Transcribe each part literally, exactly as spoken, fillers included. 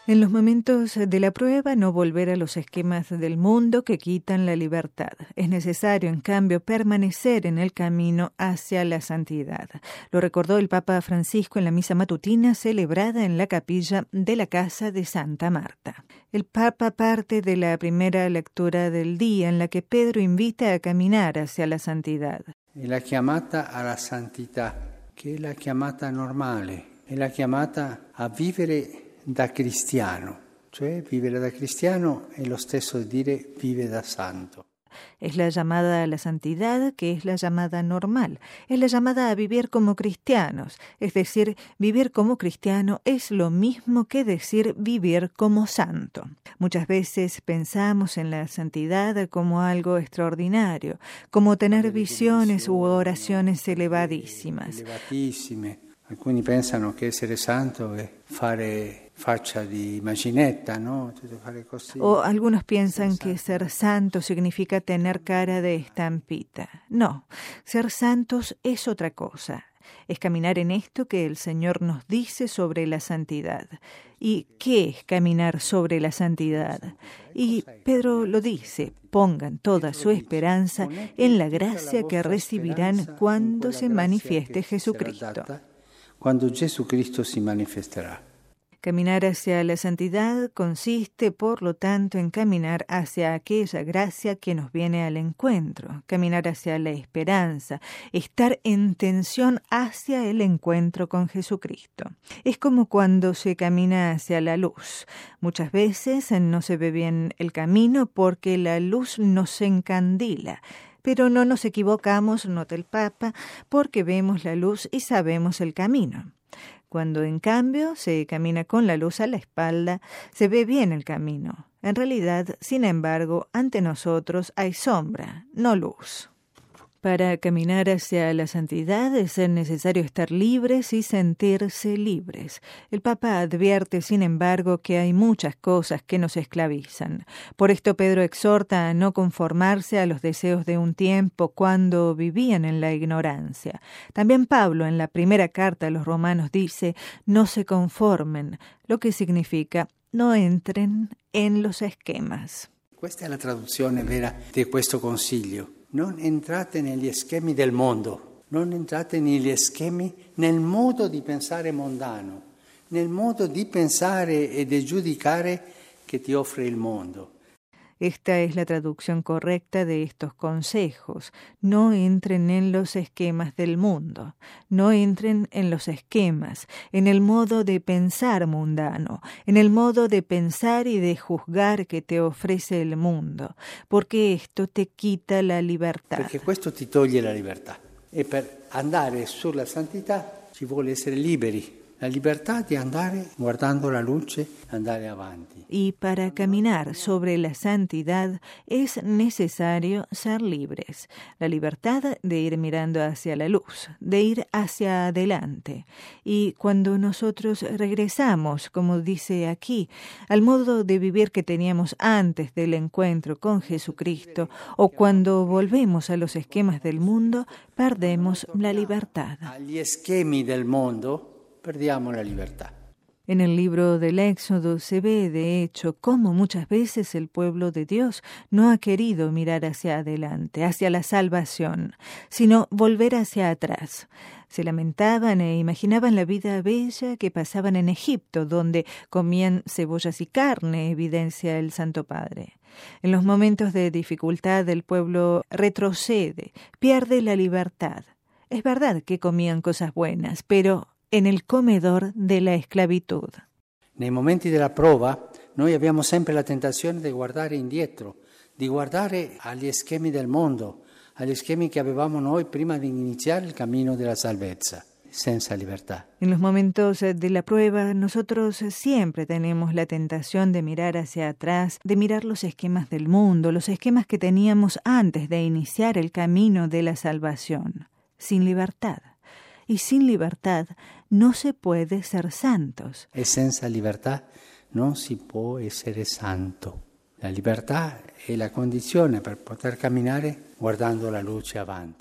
En los momentos de la prueba, no volver a los esquemas del mundo que quitan la libertad. Es necesario, en cambio, permanecer en el camino hacia la santidad. Lo recordó el Papa Francisco en la misa matutina celebrada en la capilla de la Casa de Santa Marta. El Papa parte de la primera lectura del día, en la que Pedro invita a caminar hacia la santidad. È la chiamata alla santità, che è la chiamata normale, è la chiamata a vivere da cristiano, cioè vivere da cristiano è lo stesso dire vive da santo. Es la llamada a la santidad, que es la llamada normal. Es la llamada a vivir como cristianos. Es decir, vivir como cristiano es lo mismo que decir vivir como santo. Muchas veces pensamos en la santidad como algo extraordinario, como tener visiones u oraciones elevadísimas. Elevatissime. Alcuni pensano che essere santo è fare faccia di immaginetta, ¿no? Fare così. O algunos piensan que ser santo significa tener cara de estampita. No, ser santos es otra cosa. Es caminar en esto que el Señor nos dice sobre la santidad. ¿Y qué es caminar sobre la santidad? Y Pedro lo dice, pongan toda su esperanza en la gracia que recibirán cuando se manifieste Jesucristo. Cuando Jesucristo si manifesterà. Caminar hacia la santidad consiste, por lo tanto, en caminar hacia aquella gracia que nos viene al encuentro, caminar hacia la esperanza, estar en tensión hacia el encuentro con Jesucristo. Es como cuando se camina hacia la luz. Muchas veces no se ve bien el camino porque la luz nos encandila. Pero no nos equivocamos, nota el Papa, porque vemos la luz y sabemos el camino. Cuando, en cambio, se camina con la luz a la espalda, se ve bien el camino. En realidad, sin embargo, ante nosotros hay sombra, no luz. Para caminar hacia la santidad es necesario estar libres y sentirse libres. El Papa advierte, sin embargo, que hay muchas cosas que nos esclavizan. Por esto Pedro exhorta a no conformarse a los deseos de un tiempo cuando vivían en la ignorancia. También Pablo, en la primera carta a los Romanos, dice, no se conformen, lo que significa no entren en los esquemas. Questa è la traduzione vera di questo consiglio. Non entrate negli schemi del mondo, non entrate negli schemi nel modo di pensare mondano, nel modo di pensare e di giudicare che ti offre il mondo. Esta es la traducción correcta de estos consejos. No entren en los esquemas del mundo. No entren en los esquemas, en el modo de pensar mundano, en el modo de pensar y de juzgar que te ofrece el mundo, porque esto te quita la libertad. Perché questo ti toglie la libertà. E per andare sulla santità ci vuole essere liberi. La libertad de andare guardando la luce, andare avanti. Y para caminar sobre la santidad es necesario ser libres. La libertad de ir mirando hacia la luz, de ir hacia adelante. Y cuando nosotros regresamos, como dice aquí, al modo de vivir que teníamos antes del encuentro con Jesucristo, o cuando volvemos a los esquemas del mundo, perdemos la libertad. Agli schemi del mondo perdiamo la libertad. En el libro del Éxodo se ve, de hecho, cómo muchas veces el pueblo de Dios no ha querido mirar hacia adelante, hacia la salvación, sino volver hacia atrás. Se lamentaban e imaginaban la vida bella que pasaban en Egipto, donde comían cebollas y carne, evidencia el Santo Padre. En los momentos de dificultad el pueblo retrocede, pierde la libertad. Es verdad que comían cosas buenas, pero en el comedor de la esclavitud. Nei momenti della prova noi abbiamo sempre la tentazione di guardare indietro, di guardare agli schemi del mondo, agli schemi che avevamo noi prima di iniziare il cammino della salvezza, senza libertà. En los momentos de la prueba, nosotros siempre tenemos la tentación de mirar hacia atrás, de mirar los esquemas del mundo, los esquemas que teníamos antes de iniciar el camino de la salvación, sin libertad. Y sin libertad no se puede ser santos. E senza libertà non si può essere santo. La libertà è la condizione per poter camminare guardando la luce avanti.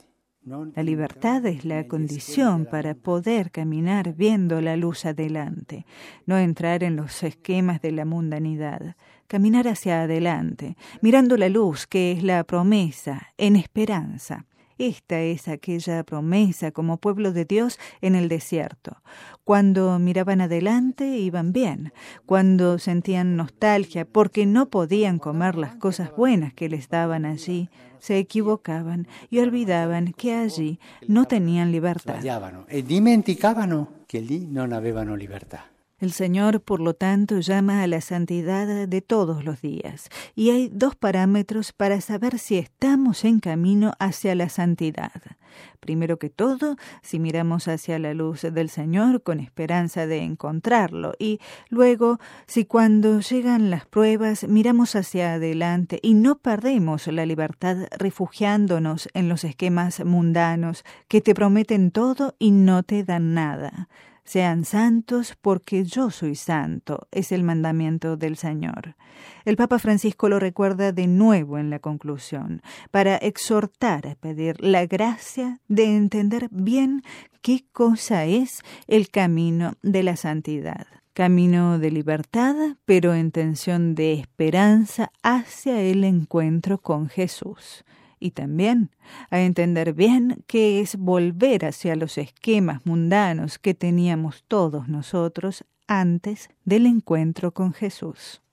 La libertad es la condición para poder caminar viendo la luz adelante, no entrar en los esquemas de la mundanidad, caminar hacia adelante, mirando la luz que es la promesa, en esperanza. Esta es aquella promesa como pueblo de Dios en el desierto. Cuando miraban adelante iban bien, cuando sentían nostalgia porque no podían comer las cosas buenas que les daban allí, se equivocaban y olvidaban que allí no tenían libertad. E dimenticavano che lì non avevano libertà. El Señor, por lo tanto, llama a la santidad de todos los días. Y hay dos parámetros para saber si estamos en camino hacia la santidad. Primero que todo, si miramos hacia la luz del Señor con esperanza de encontrarlo. Y luego, si cuando llegan las pruebas miramos hacia adelante y no perdemos la libertad refugiándonos en los esquemas mundanos que te prometen todo y no te dan nada. Sean santos porque yo soy santo, es el mandamiento del Señor. El Papa Francisco lo recuerda de nuevo en la conclusión, para exhortar a pedir la gracia de entender bien qué cosa es el camino de la santidad. Camino de libertad, pero en tensión de esperanza hacia el encuentro con Jesús. Y también a entender bien qué es volver hacia los esquemas mundanos que teníamos todos nosotros antes del encuentro con Jesús.